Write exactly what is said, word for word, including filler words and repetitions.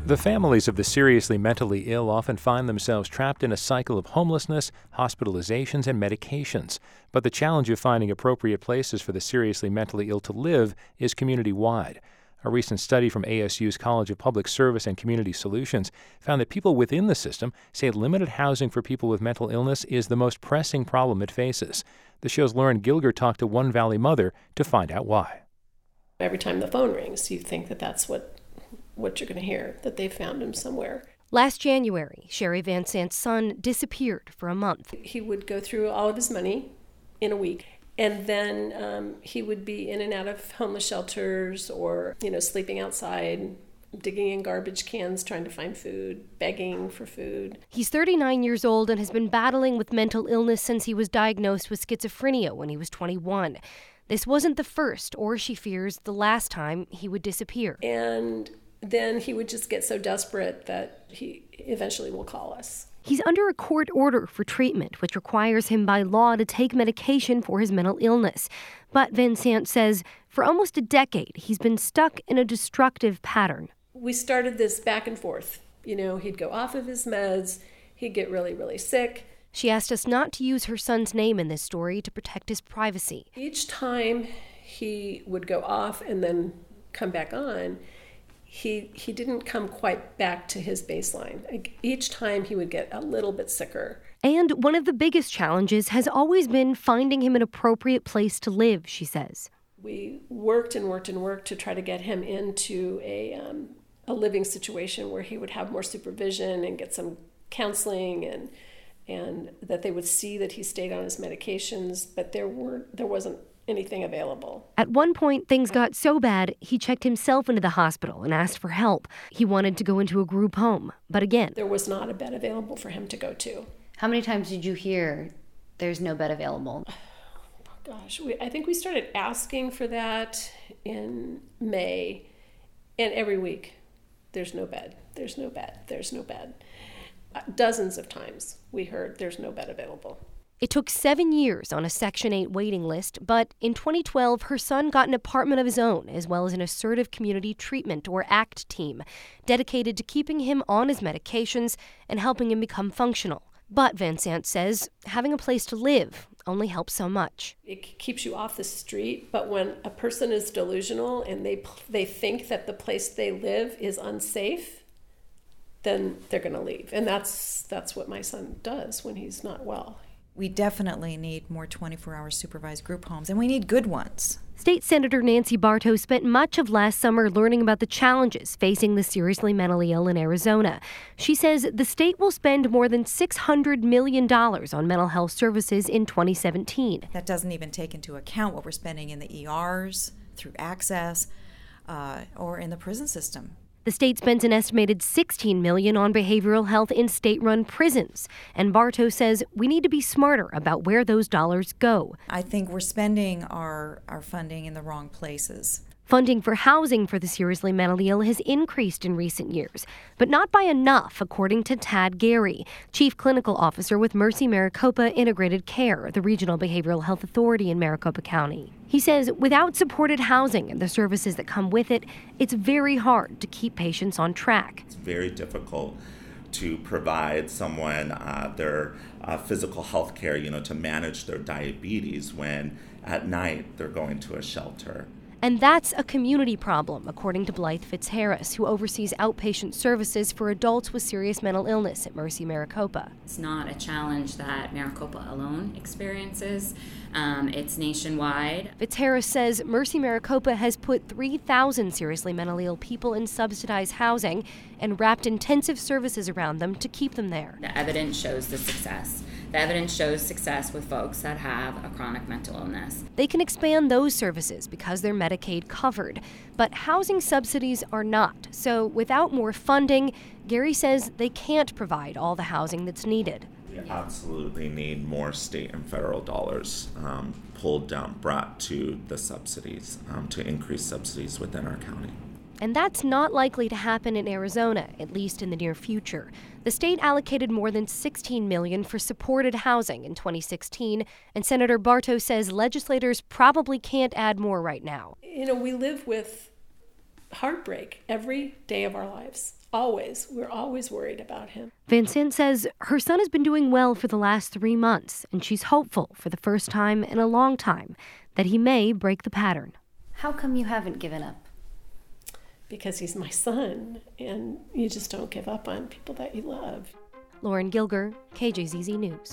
The families of the seriously mentally ill often find themselves trapped in a cycle of homelessness, hospitalizations, and medications. But the challenge of finding appropriate places for the seriously mentally ill to live is community-wide. A recent study from A S U's College of Public Service and Community Solutions found that people within the system say limited housing for people with mental illness is the most pressing problem it faces. The show's Lauren Gilger talked to one Valley mother to find out why. Every time the phone rings, you think that that's what what you're going to hear, that they found him somewhere. Last January, Sherry Van Sant's son disappeared for a month. He would go through all of his money in a week, and then um, he would be in and out of homeless shelters or, you know, sleeping outside, digging in garbage cans, trying to find food, begging for food. He's thirty-nine years old and has been battling with mental illness since he was diagnosed with schizophrenia when he was twenty-one. This wasn't the first, or she fears the last time he would disappear. And then he would just get so desperate that he eventually will call us. He's under a court order for treatment, which requires him by law to take medication for his mental illness. But Van Sant says for almost a decade, he's been stuck in a destructive pattern. We started this back and forth. You know, he'd go off of his meds, he'd get really, really sick. She asked us not to use her son's name in this story to protect his privacy. Each time he would go off and then come back on, he he didn't come quite back to his baseline. Like, each time he would get a little bit sicker. And one of the biggest challenges has always been finding him an appropriate place to live, she says. We worked and worked and worked to try to get him into a um, a living situation where he would have more supervision and get some counseling, and and that they would see that he stayed on his medications, but there were there wasn't anything available. At one point, things got so bad, he checked himself into the hospital and asked for help. He wanted to go into a group home, but again, there was not a bed available for him to go to. How many times did you hear there's no bed available? Oh, gosh, we, I think we started asking for that in May, and every week, there's no bed, there's no bed, there's no bed. Uh, dozens of times we heard there's no bed available. It took seven years on a Section eight waiting list, but in twenty twelve, her son got an apartment of his own, as well as an assertive community treatment, or ACT team, dedicated to keeping him on his medications and helping him become functional. But Van Sant says having a place to live only helps so much. It keeps you off the street, but when a person is delusional and they they think that the place they live is unsafe, then they're going to leave. And that's that's what my son does when he's not well. We definitely need more twenty-four hour supervised group homes, and we need good ones. State Senator Nancy Bartow spent much of last summer learning about the challenges facing the seriously mentally ill in Arizona. She says the state will spend more than six hundred million dollars on mental health services in twenty seventeen. That doesn't even take into account what we're spending in the E Rs, through Access, uh, or in the prison system. The state spends an estimated sixteen million dollars on behavioral health in state-run prisons. And Bartow says we need to be smarter about where those dollars go. I think we're spending our, our funding in the wrong places. Funding for housing for the seriously mentally ill has increased in recent years, but not by enough, according to Tad Gary, Chief Clinical Officer with Mercy Maricopa Integrated Care, the regional behavioral health authority in Maricopa County. He says without supported housing and the services that come with it, it's very hard to keep patients on track. It's very difficult to provide someone uh, their uh, physical health care, you know, to manage their diabetes when at night they're going to a shelter. And that's a community problem, according to Blythe Fitzharris, who oversees outpatient services for adults with serious mental illness at Mercy Maricopa. It's not a challenge that Maricopa alone experiences. Um, it's nationwide. Fitzharris says Mercy Maricopa has put three thousand seriously mentally ill people in subsidized housing and wrapped intensive services around them to keep them there. The evidence shows the success. The evidence shows success with folks that have a chronic mental illness. They can expand those services because they're Medicaid covered, but housing subsidies are not. So without more funding, Gary says they can't provide all the housing that's needed. We absolutely need more state and federal dollars um, pulled down, brought to the subsidies, um, to increase subsidies within our county. And that's not likely to happen in Arizona, at least in the near future. The state allocated more than sixteen million dollars for supported housing in twenty sixteen, and Senator Bartow says legislators probably can't add more right now. You know, we live with heartbreak every day of our lives. Always. We're always worried about him. Vincent says her son has been doing well for the last three months, and she's hopeful for the first time in a long time that he may break the pattern. How come you haven't given up? Because he's my son, and you just don't give up on people that you love. Lauren Gilger, K J Z Z News.